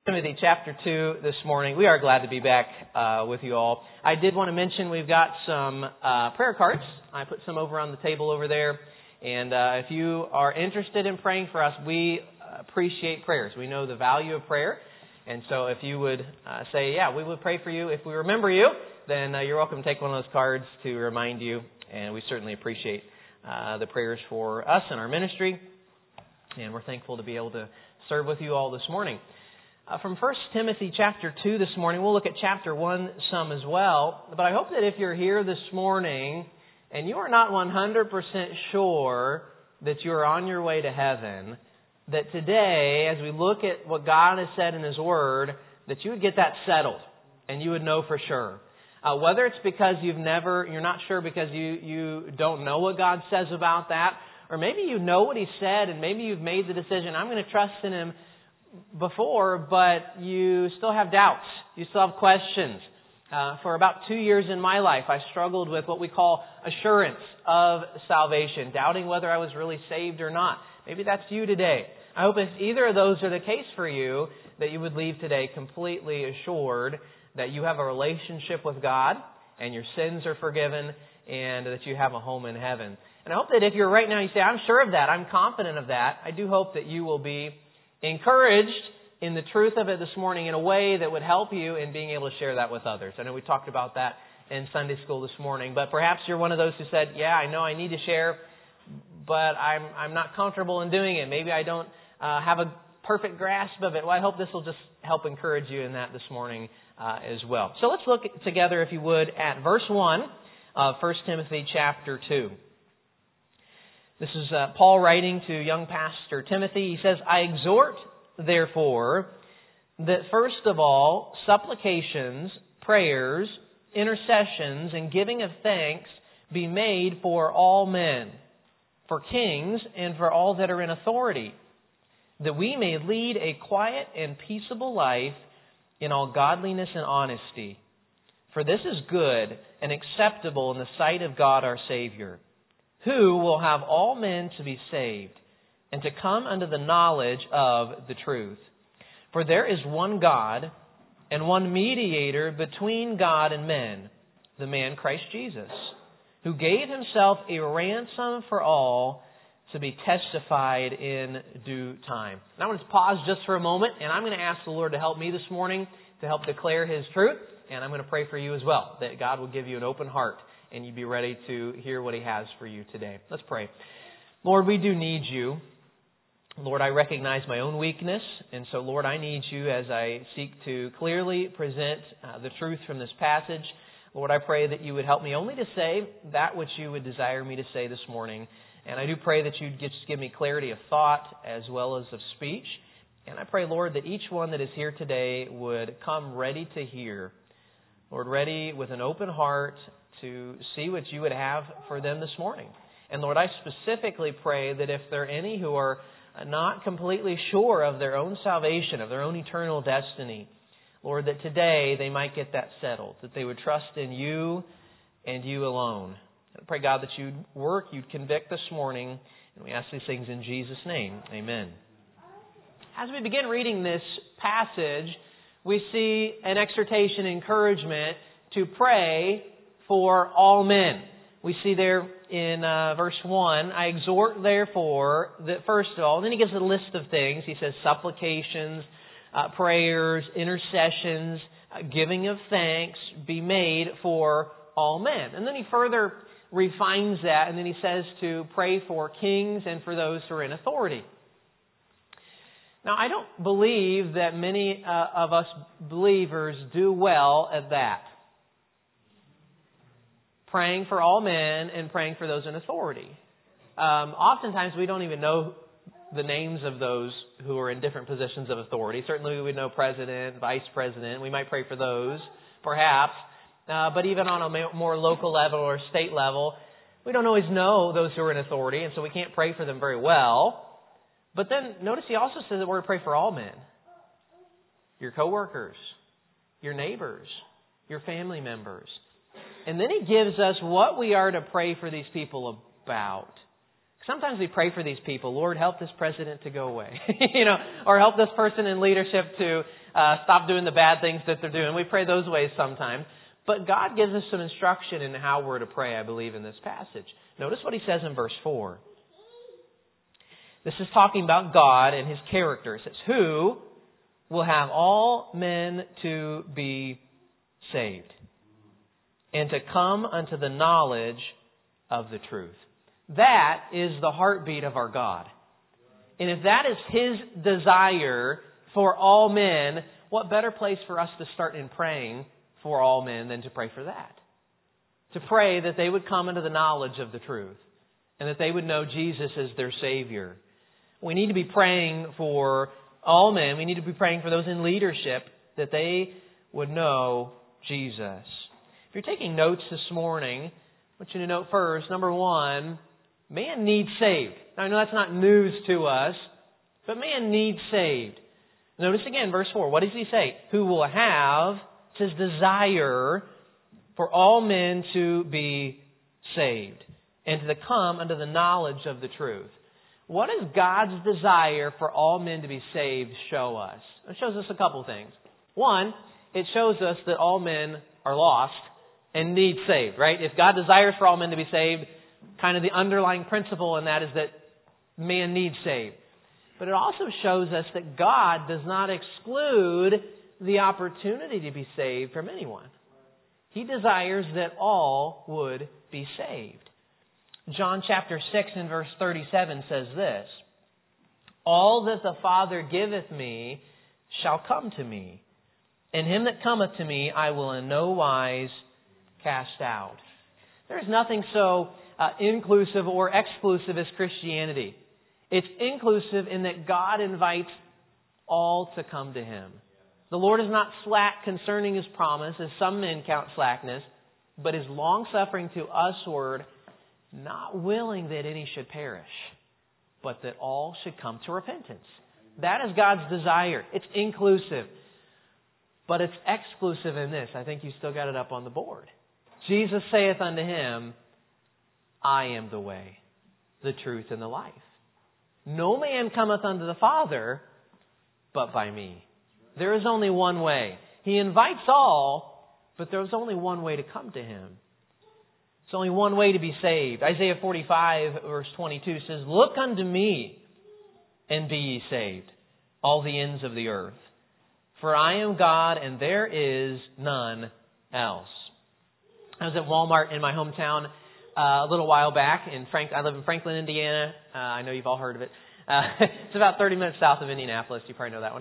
Timothy chapter 2 this morning. We are glad to be back with you all. I did want to mention we've got some prayer cards. I put some over on the table over there. And if you are interested in praying for us, we appreciate prayers. We know the value of prayer. And so if you would say, yeah, we would pray for you. If we remember you, then you're welcome to take one of those cards to remind you. And we certainly appreciate the prayers for us and our ministry. And we're thankful to be able to serve with you all this morning. From 1 Timothy chapter 2 this morning, we'll look at chapter 1 some as well. But I hope that if you're here this morning and you are not 100% sure that you're on your way to heaven, that today, as we look at what God has said in His Word, that you would get that settled and you would know for sure. Whether it's because you're not sure because you don't know what God says about that, or maybe you know what He said and maybe you've made the decision, I'm going to trust in Him before, but you still have doubts. You still have questions. For about 2 years in my life, I struggled with what we call assurance of salvation, doubting whether I was really saved or not. Maybe that's you today. I hope if either of those are the case for you, that you would leave today completely assured that you have a relationship with God and your sins are forgiven and that you have a home in heaven. And I hope that if you're right now, you say, I'm sure of that, I'm confident of that, I do hope that you will be encouraged in the truth of it this morning in a way that would help you in being able to share that with others. I know we talked about that in Sunday school this morning, but perhaps you're one of those who said, yeah, I know I need to share, but I'm not comfortable in doing it. Maybe I don't have a perfect grasp of it. Well, I hope this will just help encourage you in that this morning as well. So let's look together, if you would, at verse 1 of 1 Timothy chapter 2. This is Paul writing to young pastor Timothy. He says, I exhort, therefore, that first of all, supplications, prayers, intercessions, and giving of thanks be made for all men, for kings, and for all that are in authority, that we may lead a quiet and peaceable life in all godliness and honesty. For this is good and acceptable in the sight of God our Savior, who will have all men to be saved and to come unto the knowledge of the truth. For there is one God and one mediator between God and men, the man Christ Jesus, who gave Himself a ransom for all to be testified in due time. Now I want to pause just for a moment, and I'm going to ask the Lord to help me this morning to help declare His truth, and I'm going to pray for you as well, that God will give you an open heart and you'd be ready to hear what He has for you today. Let's pray. Lord, we do need You. Lord, I recognize my own weakness, and so, Lord, I need You as I seek to clearly present the truth from this passage. Lord, I pray that You would help me only to say that which You would desire me to say this morning. And I do pray that You'd just give me clarity of thought as well as of speech. And I pray, Lord, that each one that is here today would come ready to hear. Lord, ready with an open heart to see what You would have for them this morning. And Lord, I specifically pray that if there are any who are not completely sure of their own salvation, of their own eternal destiny, Lord, that today they might get that settled, that they would trust in You and You alone. I pray, God, that You'd work, You'd convict this morning, and we ask these things in Jesus' name. Amen. As we begin reading this passage, we see an exhortation, encouragement to pray for all men. We see there in verse 1, I exhort therefore that first of all, and then he gives a list of things. He says supplications, prayers, intercessions, giving of thanks be made for all men. And then he further refines that, and then he says to pray for kings and for those who are in authority. Now, I don't believe that many of us believers do well at that. Praying for all men and praying for those in authority. Oftentimes we don't even know the names of those who are in different positions of authority. Certainly we would know president, vice president. We might pray for those, perhaps. But even on a more local level or state level, we don't always know those who are in authority, and so we can't pray for them very well. But then notice he also says that we're to pray for all men. Your coworkers, your neighbors, your family members. And then he gives us what we are to pray for these people about. Sometimes we pray for these people, Lord, help this president to go away, or help this person in leadership to stop doing the bad things that they're doing. We pray those ways sometimes. But God gives us some instruction in how we're to pray, I believe, in this passage. Notice what He says in verse 4. This is talking about God and His character. It says, who will have all men to be saved and to come unto the knowledge of the truth. That is the heartbeat of our God. And if that is His desire for all men, what better place for us to start in praying for all men than to pray for that? To pray that they would come into the knowledge of the truth and that they would know Jesus as their Savior. We need to be praying for all men. We need to be praying for those in leadership that they would know Jesus. If you're taking notes this morning, I want you to note first, number one, man needs saved. Now, I know that's not news to us, but man needs saved. Notice again, verse 4. What does he say? Who will have, it says, desire for all men to be saved and to come unto the knowledge of the truth. What does God's desire for all men to be saved show us? It shows us a couple things. One, it shows us that all men are lost and need saved, right? If God desires for all men to be saved, kind of the underlying principle in that is that man needs saved. But it also shows us that God does not exclude the opportunity to be saved from anyone. He desires that all would be saved. John chapter 6 and verse 37 says this, all that the Father giveth me shall come to me, and him that cometh to me I will in no wise cast out. There is nothing so inclusive or exclusive as Christianity. It's inclusive in that God invites all to come to Him. The Lord is not slack concerning His promise, as some men count slackness, but is long-suffering to usward, not willing that any should perish, but that all should come to repentance. That is God's desire. It's inclusive. But it's exclusive in this. I think you still got it up on the board. Jesus saith unto him, I am the way, the truth, and the life. No man cometh unto the Father but by me. There is only one way. He invites all, but there's only one way to come to Him. It's only one way to be saved. Isaiah 45 verse 22 says, look unto me and be ye saved, all the ends of the earth. For I am God and there is none else. I was at Walmart in my hometown a little while back. I live in Franklin, Indiana. I know you've all heard of it. It's about 30 minutes south of Indianapolis. You probably know that one.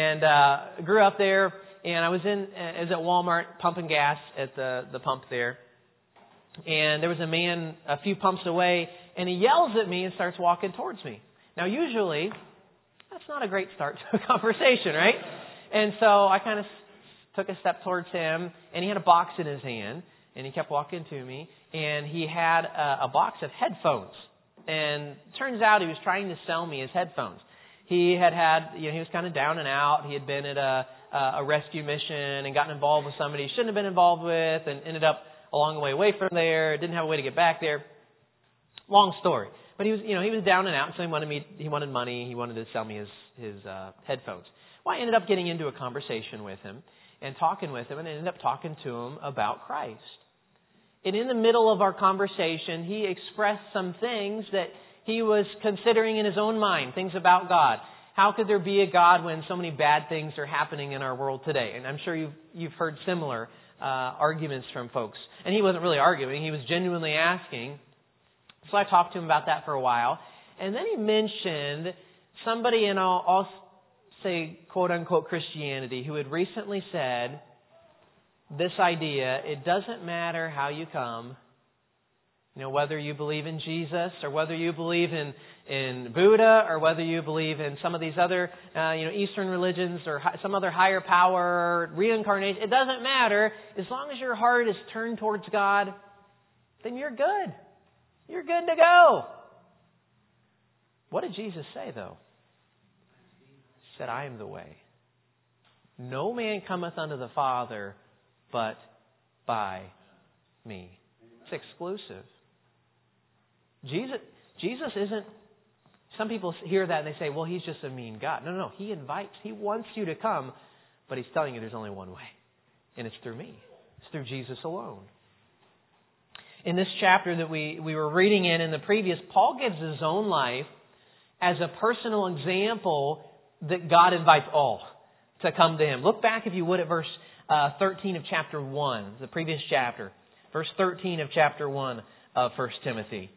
And grew up there. And I was at Walmart pumping gas at the pump there. And there was a man a few pumps away, and he yells at me and starts walking towards me. Now, usually, that's not a great start to a conversation, right? And so I kind of took a step towards him, and he had a box in his hand, and he kept walking to me, and he had a box of headphones. And it turns out he was trying to sell me his headphones. He he was kind of down and out. He had been at a rescue mission and gotten involved with somebody he shouldn't have been involved with, and ended up a long way away from there, didn't have a way to get back there. Long story. But he was down and out, so he wanted money, he wanted to sell me his headphones. Well, I ended up getting into a conversation with him and talking with him, and I ended up talking to him about Christ. And in the middle of our conversation, he expressed some things that he was considering in his own mind, things about God. How could there be a God when so many bad things are happening in our world today? And I'm sure you've heard similar arguments from folks. And he wasn't really arguing, he was genuinely asking. So I talked to him about that for a while. And then he mentioned somebody in, I'll say, quote-unquote Christianity, who had recently said this idea, it doesn't matter how you come, whether you believe in Jesus or whether you believe in Buddha or whether you believe in some of these other Eastern religions or some other higher power, reincarnation. It doesn't matter. As long as your heart is turned towards God, then you're good. You're good to go. What did Jesus say, though? He said, I am the way. No man cometh unto the Father but by me. It's exclusive. Jesus isn't, some people hear that and they say, well, He's just a mean God. No. He invites, He wants you to come, but He's telling you there's only one way. And it's through me. It's through Jesus alone. In this chapter that we were reading in the previous, Paul gives his own life as a personal example that God invites all to come to Him. Look back, if you would, at verse 13 of chapter 1, the previous chapter. Verse 13 of chapter 1 of 1 Timothy.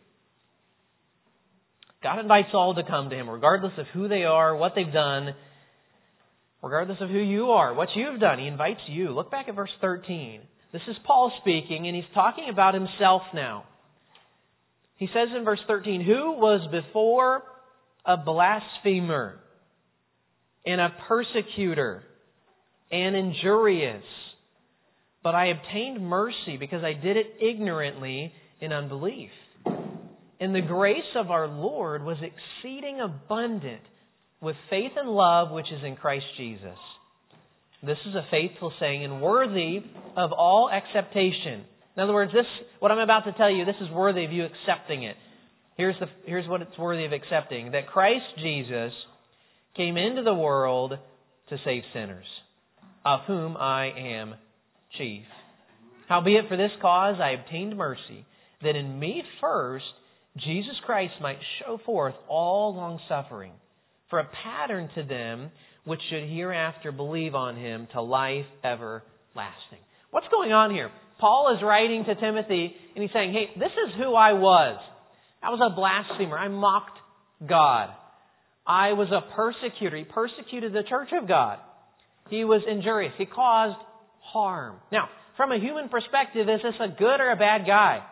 God invites all to come to Him, regardless of who they are, what they've done, regardless of who you are, what you've done. He invites you. Look back at verse 13. This is Paul speaking, and he's talking about himself now. He says in verse 13, who was before a blasphemer and a persecutor and injurious, but I obtained mercy because I did it ignorantly in unbelief. And the grace of our Lord was exceeding abundant with faith and love which is in Christ Jesus. This is a faithful saying and worthy of all acceptation. In other words, what I'm about to tell you, this is worthy of you accepting it. Here's what it's worthy of accepting. That Christ Jesus came into the world to save sinners, of whom I am chief. Howbeit for this cause I obtained mercy, that in me first Jesus Christ might show forth all longsuffering, for a pattern to them which should hereafter believe on Him to life everlasting. What's going on here? Paul is writing to Timothy, and he's saying, hey, this is who I was. I was a blasphemer. I mocked God. I was a persecutor. He persecuted the church of God. He was injurious. He caused harm. Now, from a human perspective, is this a good or a bad guy?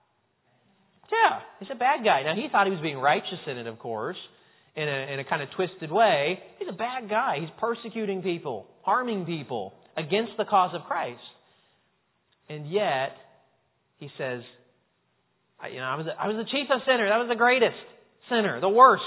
Yeah, he's a bad guy. Now, he thought he was being righteous in it, of course, in a kind of twisted way. He's a bad guy. He's persecuting people, harming people against the cause of Christ. And yet, he says, I was the chief of sinners. I was the greatest sinner, the worst.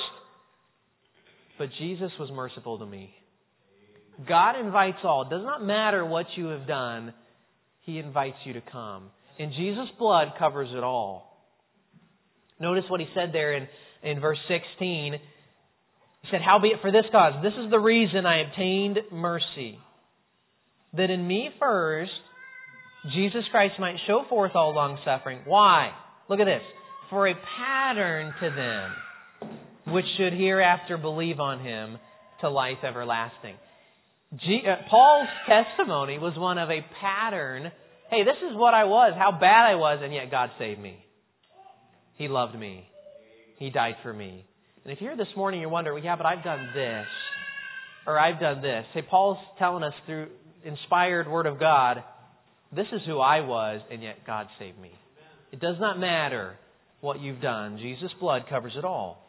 But Jesus was merciful to me. God invites all. It does not matter what you have done. He invites you to come. And Jesus' blood covers it all. Notice what he said there in verse 16. He said, howbeit for this cause, this is the reason I obtained mercy, that in me first Jesus Christ might show forth all longsuffering. Why? Look at this. For a pattern to them which should hereafter believe on Him to life everlasting. Paul's testimony was one of a pattern. Hey, this is what I was, how bad I was, and yet God saved me. He loved me. He died for me. And if you're here this morning, you're wondering, yeah, but I've done this, or I've done this. Hey, Paul's telling us through inspired Word of God, this is who I was, and yet God saved me. It does not matter what you've done. Jesus' blood covers it all.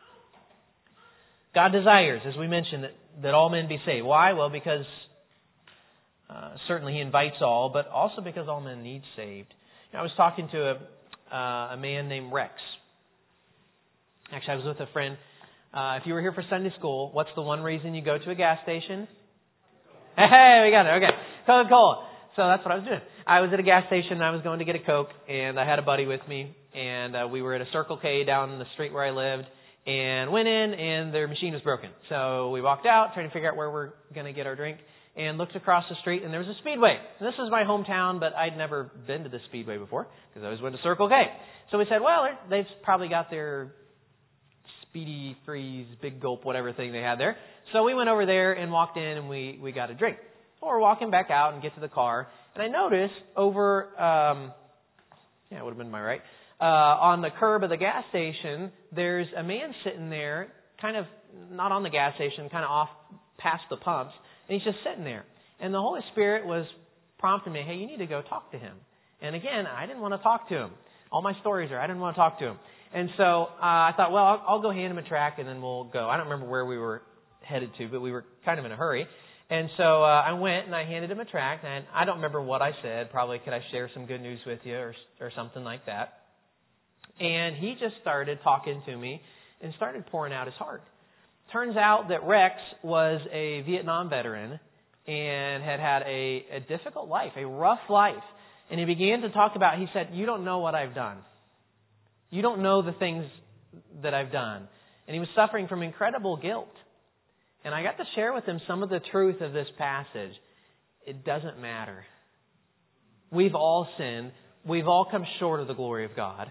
God desires, as we mentioned, that all men be saved. Why? Well, because certainly He invites all, but also because all men need saved. I was talking to a man named Rex. Actually, I was with a friend. If you were here for Sunday school, what's the one reason you go to a gas station? Hey, we got it. Okay. Coca-Cola. So that's what I was doing. I was at a gas station and I was going to get a Coke, and I had a buddy with me, and we were at a Circle K down the street where I lived, and went in, and their machine was broken. So we walked out, trying to figure out where we're going to get our drink, and looked across the street, and there was a Speedway. And this was my hometown, but I'd never been to the Speedway before, because I always went to Circle K. So we said, well, they've probably got their Speedy Freeze, Big Gulp, whatever thing they had there. So we went over there and walked in, and we got a drink. Well, we're walking back out and get to the car, and I noticed over, it would have been my right, on the curb of the gas station, there's a man sitting there, kind of not on the gas station, kind of off past the pumps, and he's just sitting there. And the Holy Spirit was prompting me, hey, you need to go talk to him. And again, I didn't want to talk to him. All my stories are, I didn't want to talk to him. And so I thought, well, I'll go hand him a tract and then we'll go. I don't remember where we were headed to, but we were kind of in a hurry. And so I went and I handed him a tract, and I don't remember what I said. Probably, could I share some good news with you or something like that. And he just started talking to me and started pouring out his heart. Turns out that Rex was a Vietnam veteran and had a difficult life, a rough life. And he began to talk about, he said, you don't know what I've done. You don't know the things that I've done. And he was suffering from incredible guilt. And I got to share with him some of the truth of this passage. It doesn't matter. We've all sinned. We've all come short of the glory of God.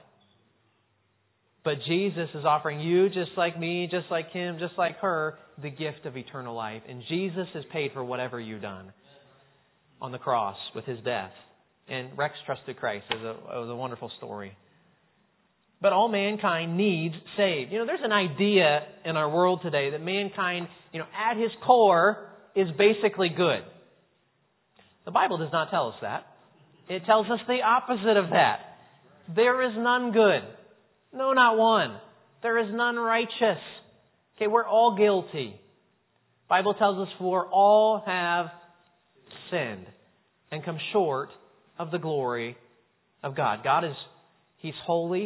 But Jesus is offering you, just like me, just like him, just like her, the gift of eternal life. And Jesus has paid for whatever you've done on the cross with his death. And Rex trusted Christ. It was a wonderful story. But all mankind needs saved. There's an idea in our world today that mankind, at his core is basically good. The Bible does not tell us that. It tells us the opposite of that. There is none good. No, not one. There is none righteous. Okay, we're all guilty. The Bible tells us for all have sinned and come short of the glory of God. He's holy.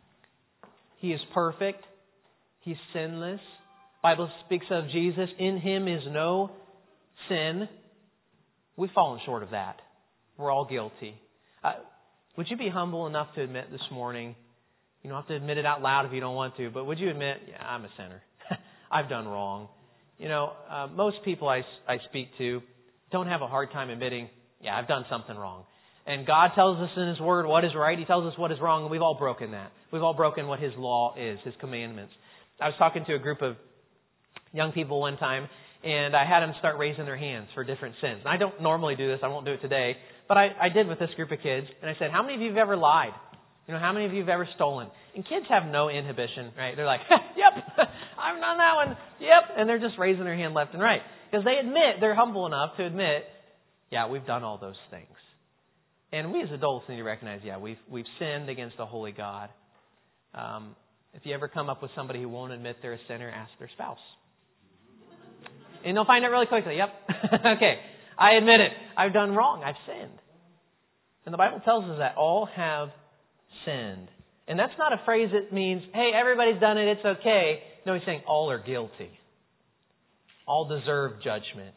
He is perfect. He's sinless. The Bible speaks of Jesus. In Him is no sin. We've fallen short of that. We're all guilty. Would you be humble enough to admit this morning? You don't have to admit it out loud if you don't want to, but would you admit, yeah, I'm a sinner. I've done wrong. Most people I speak to don't have a hard time admitting, yeah, I've done something wrong. And God tells us in His Word what is right. He tells us what is wrong, and we've all broken that. We've all broken what His law is, His commandments. I was talking to a group of young people one time, and I had them start raising their hands for different sins. And I don't normally do this. I won't do it today. But I did with this group of kids. And I said, how many of you have ever lied? How many of you have ever stolen? And kids have no inhibition, right? They're like, yep, I've done that one. Yep. And they're just raising their hand left and right. Because they admit, they're humble enough to admit, yeah, we've done all those things. And we as adults need to recognize, yeah, we've sinned against a holy God. If you ever come up with somebody who won't admit they're a sinner, ask their spouse. And they'll find out really quickly, yep, okay, I admit it. I've done wrong. I've sinned. And the Bible tells us that all have sinned. And that's not a phrase that means, hey, everybody's done it, it's okay. No, he's saying all are guilty. All deserve judgment.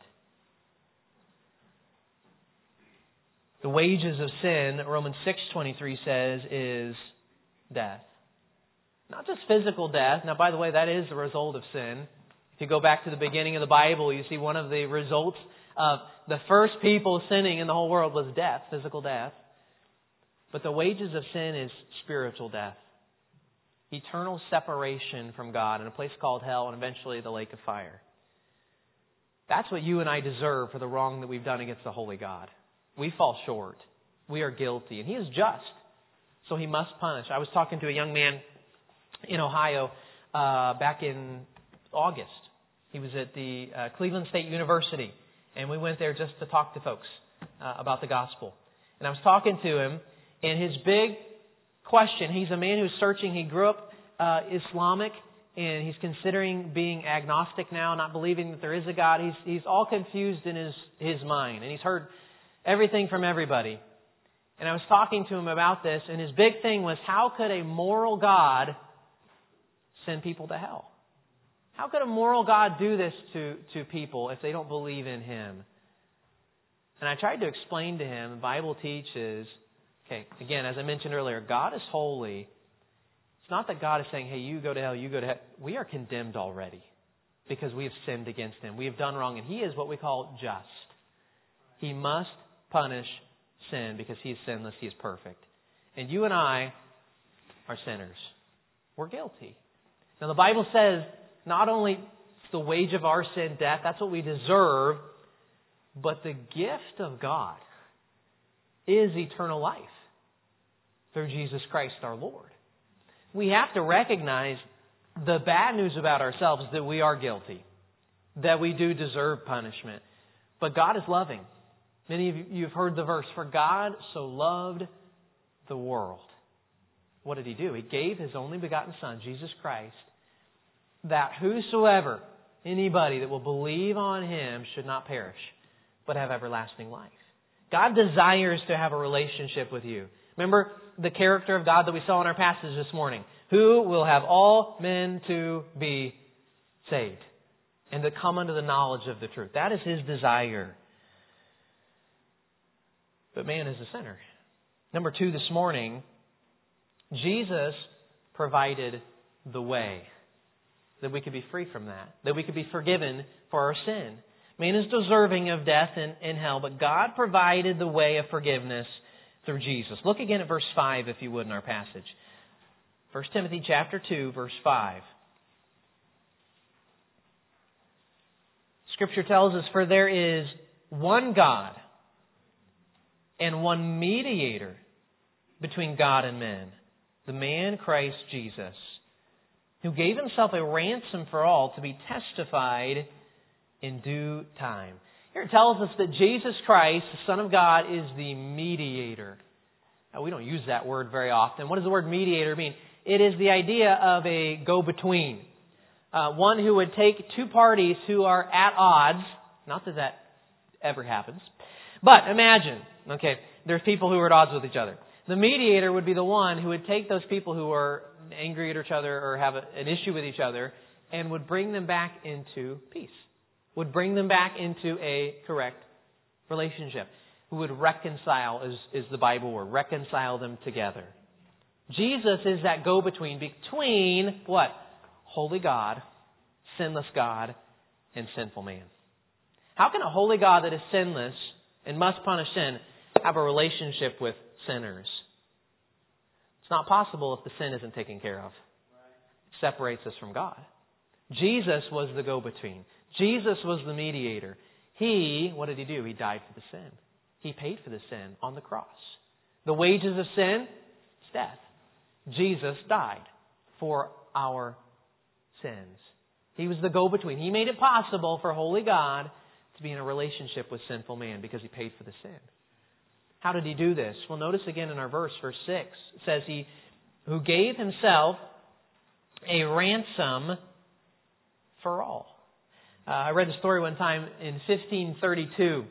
The wages of sin, Romans 6:23 says, is death. Not just physical death. Now, by the way, that is the result of sin. If you go back to the beginning of the Bible, you see one of the results of the first people sinning in the whole world was death, physical death. But the wages of sin is spiritual death. Eternal separation from God in a place called hell and eventually the lake of fire. That's what you and I deserve for the wrong that we've done against the holy God. We fall short. We are guilty. And He is just. So He must punish. I was talking to a young man in Ohio back in August. He was at the Cleveland State University. And we went there just to talk to folks about the gospel. And I was talking to him. And his big question, he's a man who's searching. He grew up Islamic. And he's considering being agnostic now, not believing that there is a God. He's all confused in his mind. And he's heard everything from everybody. And I was talking to him about this, and his big thing was, how could a moral God send people to hell? How could a moral God do this to people if they don't believe in Him? And I tried to explain to him, the Bible teaches, okay, again, as I mentioned earlier, God is holy. It's not that God is saying, hey, you go to hell, you go to hell. We are condemned already because we have sinned against Him. We have done wrong, and He is what we call just. He must punish sin because He is sinless, He is perfect. And you and I are sinners. We're guilty. Now the Bible says not only the wage of our sin, death, that's what we deserve, but the gift of God is eternal life through Jesus Christ our Lord. We have to recognize the bad news about ourselves, that we are guilty, that we do deserve punishment. But God is loving. Many of you have heard the verse, for God so loved the world. What did He do? He gave His only begotten Son, Jesus Christ, that whosoever, anybody that will believe on Him should not perish, but have everlasting life. God desires to have a relationship with you. Remember the character of God that we saw in our passage this morning. Who will have all men to be saved and to come unto the knowledge of the truth. That is His desire. But man is a sinner. Number 2 this morning, Jesus provided the way. That we could be free from that. That we could be forgiven for our sin. Man is deserving of death and hell, but God provided the way of forgiveness through Jesus. Look again at verse 5, if you would, in our passage. 1 Timothy chapter 2, verse 5. Scripture tells us, "For there is one God and one mediator between God and men, the man Christ Jesus, who gave Himself a ransom for all to be testified in due time." Here it tells us that Jesus Christ, the Son of God, is the mediator. Now, we don't use that word very often. What does the word mediator mean? It is the idea of a go-between. One who would take two parties who are at odds. Not that that ever happens. But imagine, okay, there's people who are at odds with each other. The mediator would be the one who would take those people who are angry at each other or have an issue with each other and would bring them back into peace. Would bring them back into a correct relationship. Who would reconcile, is the Bible word, reconcile them together. Jesus is that go-between between what? Holy God, sinless God, and sinful man. How can a holy God that is sinless and must punish sin have a relationship with sinners? It's not possible if the sin isn't taken care of. It separates us from God. Jesus was the go-between. Jesus was the mediator. What did He do? He died for the sin. He paid for the sin on the cross. The wages of sin is death. Jesus died for our sins. He was the go-between. He made it possible for holy God to be in a relationship with sinful man because He paid for the sin. How did He do this? Well, notice again in our verse 6. It says He who gave Himself a ransom for all. I read a story one time in 1532.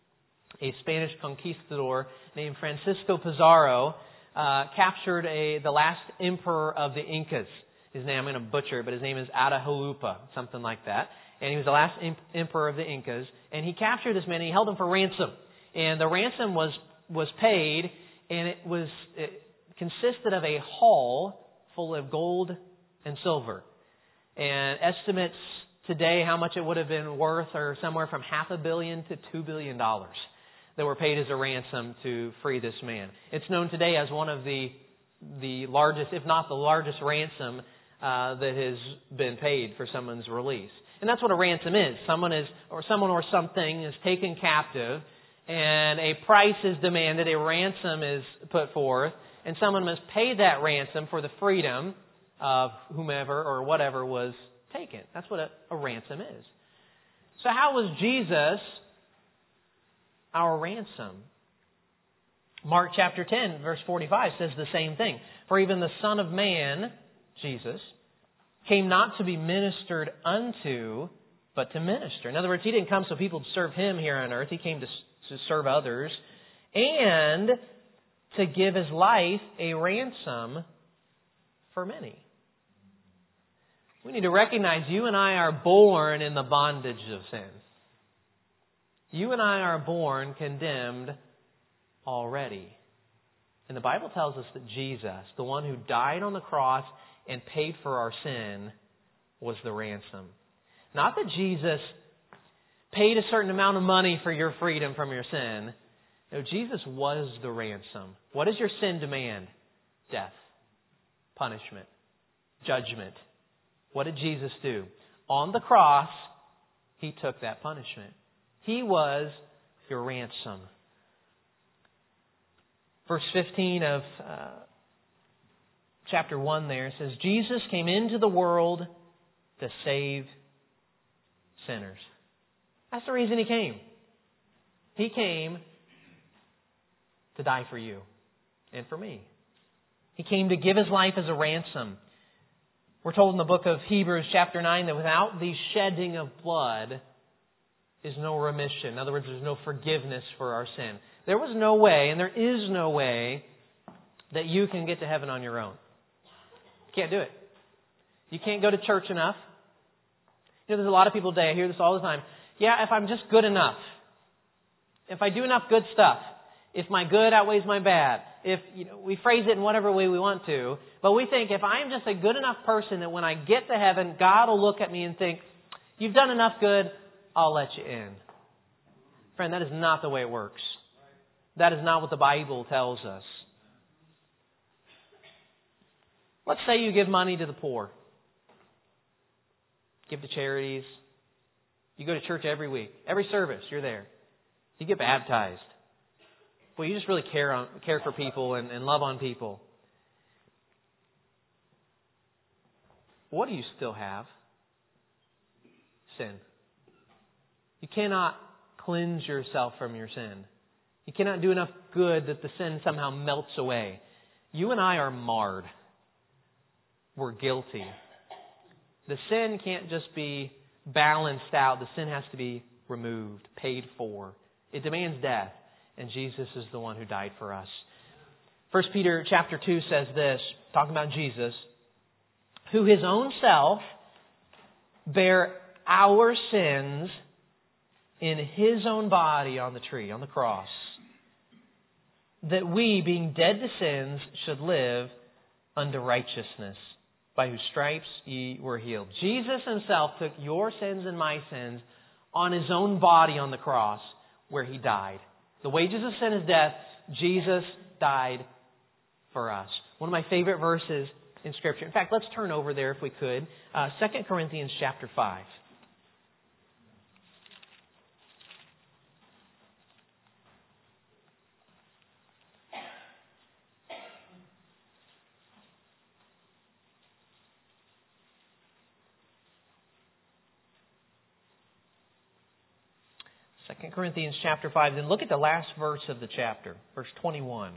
A Spanish conquistador named Francisco Pizarro captured the last emperor of the Incas. His name, I'm going to butcher it, but his name is Atahualpa, something like that. And he was the last emperor of the Incas. And he captured this man and he held him for ransom. And the ransom was paid, and it consisted of a haul full of gold and silver. And estimates today how much it would have been worth are somewhere from $500 million to $2 billion that were paid as a ransom to free this man. It's known today as one of the largest, if not the largest ransom that has been paid for someone's release. And that's what a ransom is. Someone or something is taken captive, and a price is demanded, a ransom is put forth, and someone must pay that ransom for the freedom of whomever or whatever was taken. That's what a ransom is. So how was Jesus our ransom? Mark chapter 10, verse 45 says the same thing. For even the Son of Man, Jesus, came not to be ministered unto, but to minister. In other words, He didn't come so people would serve Him here on earth. He came to serve others and to give His life a ransom for many. We need to recognize you and I are born in the bondage of sin. You and I are born condemned already. And the Bible tells us that Jesus, the one who died on the cross and paid for our sin, was the ransom. Not that Jesus paid a certain amount of money for your freedom from your sin. No, Jesus was the ransom. What does your sin demand? Death, punishment, judgment. What did Jesus do? On the cross, He took that punishment. He was your ransom. Verse 15 of chapter 1 there says, Jesus came into the world to save sinners. That's the reason He came. He came to die for you and for me. He came to give His life as a ransom. We're told in the book of Hebrews chapter 9 that without the shedding of blood is no remission. In other words, there's no forgiveness for our sin. There was no way, and there is no way, that you can get to heaven on your own. You can't do it. You can't go to church enough. You know, there's a lot of people today, I hear this all the time. Yeah, if I'm just good enough. If I do enough good stuff. if my good outweighs my bad. If we phrase it in whatever way we want to, but we think if I'm just a good enough person that when I get to heaven, God will look at me and think, you've done enough good, I'll let you in. Friend, that is not the way it works. That is not what the Bible tells us. Let's say you give money to the poor. Give to charities. You go to church every week. Every service, you're there. You get baptized. Well, you just really care for people and love on people. What do you still have? Sin. You cannot cleanse yourself from your sin. You cannot do enough good that the sin somehow melts away. You and I are marred. We're guilty. The sin can't just be balanced out. The sin has to be removed, paid for. It demands death. And Jesus is the one who died for us. 1 Peter chapter 2 says this, talking about Jesus, who his own self bare our sins in his own body on the tree, on the cross, that we, being dead to sins, should live unto righteousness, by whose stripes ye were healed. Jesus himself took your sins and my sins on his own body on the cross, where he died. The wages of sin is death. Jesus died for us. One of my favorite verses in Scripture. In fact, let's turn over there if we could. 2 Corinthians chapter 5. Second Corinthians chapter 5. Then look at the last verse of the chapter, verse 21.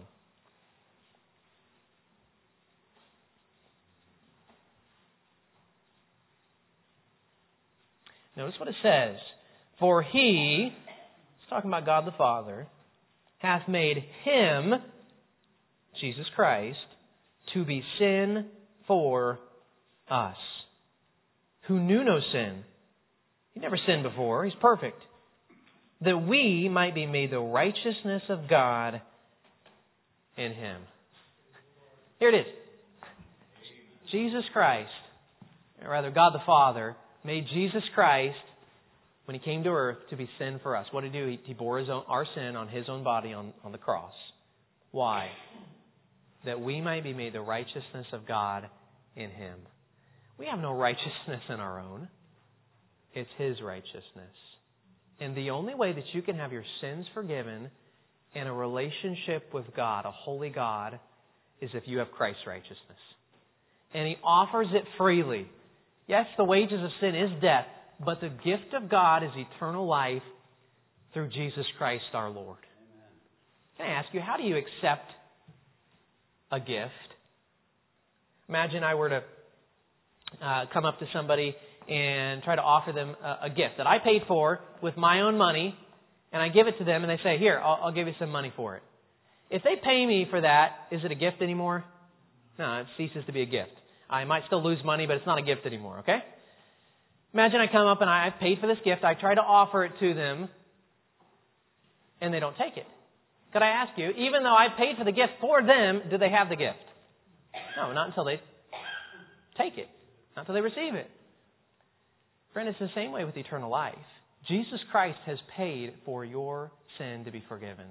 Notice what it says. For he, it's talking about God the Father, hath made him, Jesus Christ, to be sin for us, who knew no sin. He never sinned before. He's perfect. That we might be made the righteousness of God in him. Here it is. Jesus Christ, or rather God the Father, made Jesus Christ, when he came to earth, to be sin for us. What did he do? He bore our sin on his own body on the cross. Why? That we might be made the righteousness of God in him. We have no righteousness in our own. It's his righteousness. And the only way that you can have your sins forgiven and a relationship with God, a holy God, is if you have Christ's righteousness. And he offers it freely. Yes, the wages of sin is death, but the gift of God is eternal life through Jesus Christ our Lord. Can I ask you, how do you accept a gift? Imagine I were to come up to somebody and try to offer them a gift that I paid for with my own money, and I give it to them, and they say, here, I'll give you some money for it. If they pay me for that, is it a gift anymore? No, it ceases to be a gift. I might still lose money, but it's not a gift anymore, okay? Imagine I come up and I've paid for this gift, I try to offer it to them, and they don't take it. Could I ask you, even though I paid for the gift for them, do they have the gift? No, not until they take it. Not until they receive it. Friend, it's the same way with eternal life. Jesus Christ has paid for your sin to be forgiven.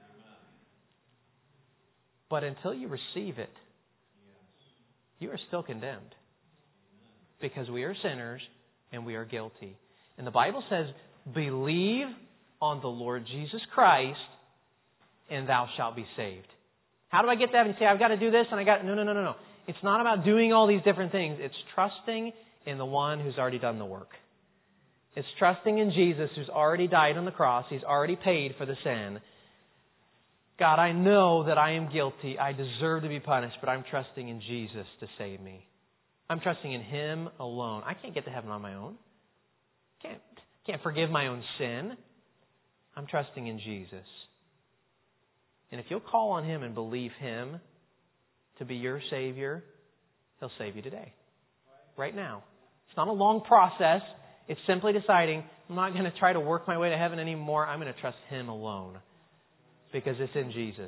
But until you receive it, you are still condemned. Because we are sinners and we are guilty. And the Bible says, believe on the Lord Jesus Christ and thou shalt be saved. How do I get that? And you say, I've got to do this and I got... No. It's not about doing all these different things. It's trusting in the one who's already done the work. It's trusting in Jesus who's already died on the cross. He's already paid for the sin. God, I know that I am guilty. I deserve to be punished, but I'm trusting in Jesus to save me. I'm trusting in him alone. I can't get to heaven on my own. Can't forgive my own sin. I'm trusting in Jesus. And if you'll call on him and believe him to be your Savior, he'll save you today. Right now. It's not a long process. It's simply deciding, I'm not going to try to work my way to heaven anymore. I'm going to trust him alone. because it's in Jesus.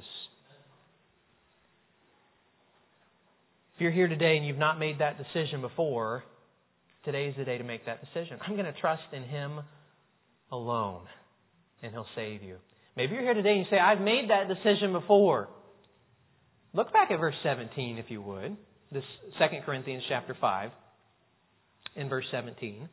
If you're here today and you've not made that decision before, today's the day to make that decision. I'm going to trust in Him alone, and He'll save you. Maybe you're here today and you say, I've made that decision before. Look back at verse 17, if you would. This 2 Corinthians chapter 5, in verse 17.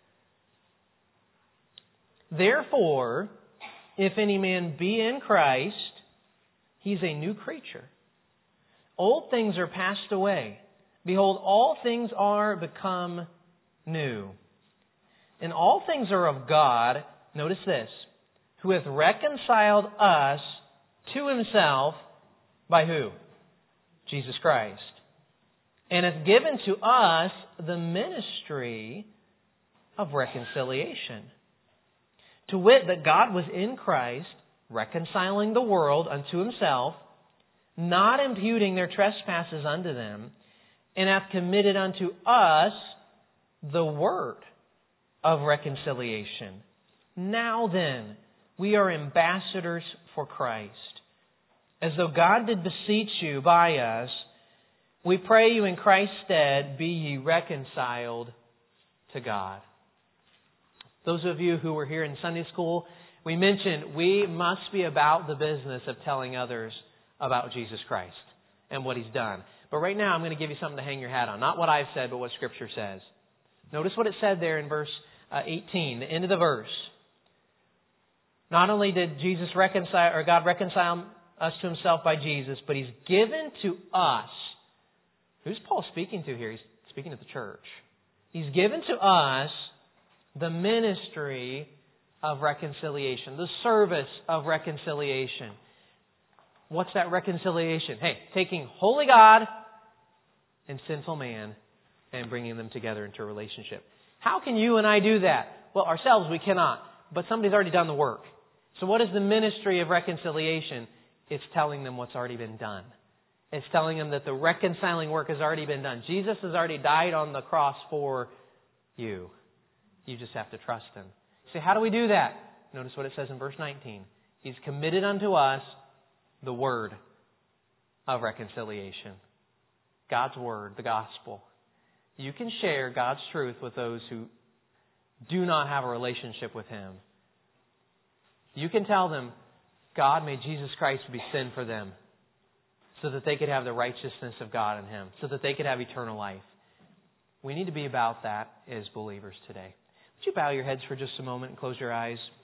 Therefore, if any man be in Christ, he's a new creature. Old things are passed away. Behold, all things are become new. And all things are of God, notice this, who hath reconciled us to Himself by who? Jesus Christ. And hath given to us the ministry of reconciliation. To wit, that God was in Christ, reconciling the world unto Himself, not imputing their trespasses unto them, and hath committed unto us the word of reconciliation. Now then, we are ambassadors for Christ. As though God did beseech you by us, we pray you in Christ's stead, be ye reconciled to God. Those of you who were here in Sunday school, we mentioned we must be about the business of telling others about Jesus Christ and what He's done. But right now I'm going to give you something to hang your hat on. Not what I've said, but what Scripture says. Notice what it said there in verse 18, the end of the verse. Not only did God reconcile us to Himself by Jesus, but He's given to us. Who's Paul speaking to here? He's speaking to the church. He's given to us the ministry of reconciliation, the service of reconciliation. What's that reconciliation? Hey, taking holy God and sinful man and bringing them together into a relationship. How can you and I do that? Well, ourselves we cannot, but somebody's already done the work. So what is the ministry of reconciliation? It's telling them what's already been done. It's telling them that the reconciling work has already been done. Jesus has already died on the cross for you. You just have to trust Him. So how do we do that? Notice what it says in verse 19. He's committed unto us the word of reconciliation. God's word, the gospel. You can share God's truth with those who do not have a relationship with Him. You can tell them, God made Jesus Christ be sin for them so that they could have the righteousness of God in Him, so that they could have eternal life. We need to be about that as believers today. Would you bow your heads for just a moment and close your eyes?